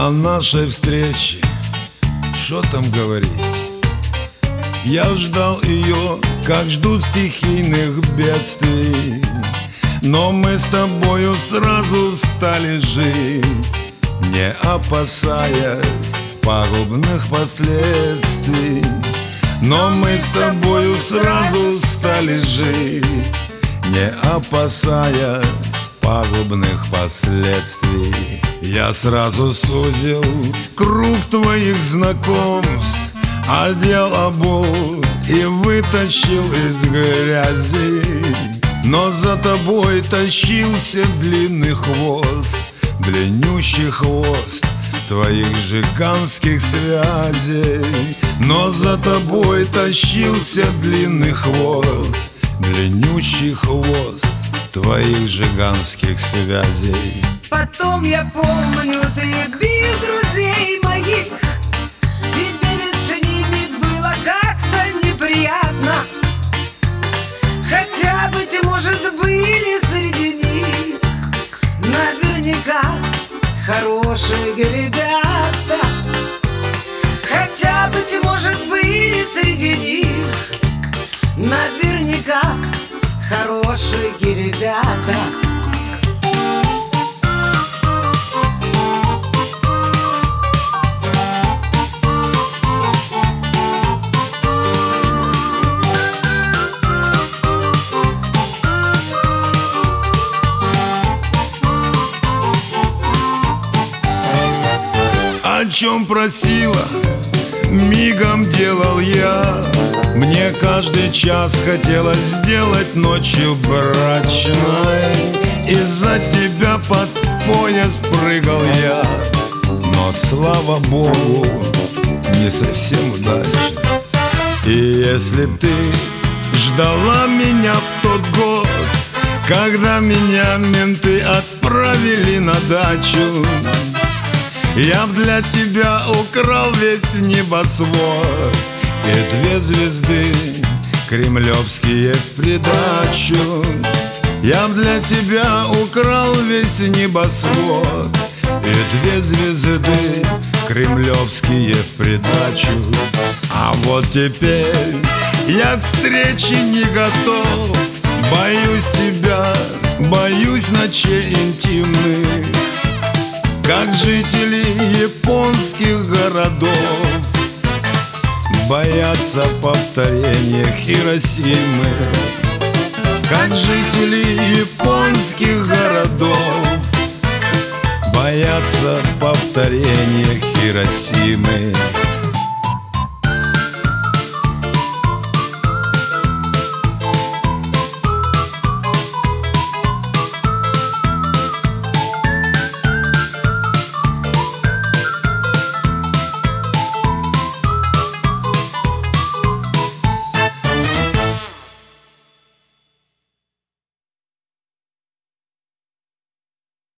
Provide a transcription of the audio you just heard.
О нашей встрече, что там говорить? Я ждал ее, как ждут стихийных бедствий, но мы с тобою сразу стали жить, не опасаясь пагубных последствий. Но мы с тобою сразу стали жить, не опасаясь пагубных последствий. Я сразу сузил круг твоих знакомств, одел обувь и вытащил из грязи. Но за тобой тащился длинный хвост, длиннющий хвост твоих жиганских связей. Но за тобой тащился длинный хвост, длиннющий хвост твоих жиганских связей. Потом я помню, ты бил друзей моих. Тебе ведь с ними было как-то неприятно, хотя, быть может, были среди них наверняка хорошие ребята. Хотя, быть может, были среди них наверняка хорошие ребята. О чем просила, мигом делал я. Мне каждый час хотелось сделать ночью брачной. Из-за тебя под пояс прыгал я, но, слава богу, не совсем удачно. И если б ты ждала меня в тот год, когда меня менты отправили на дачу, я б для тебя украл весь небосвод и 2 звезды кремлевские в придачу. Я б для тебя украл весь небосвод и 2 звезды кремлевские в придачу. А вот теперь я к встрече не готов, боюсь тебя, боюсь ночей интимных, как жители японских городов боятся повторения Хиросимы. Как жители японских городов боятся повторения Хиросимы.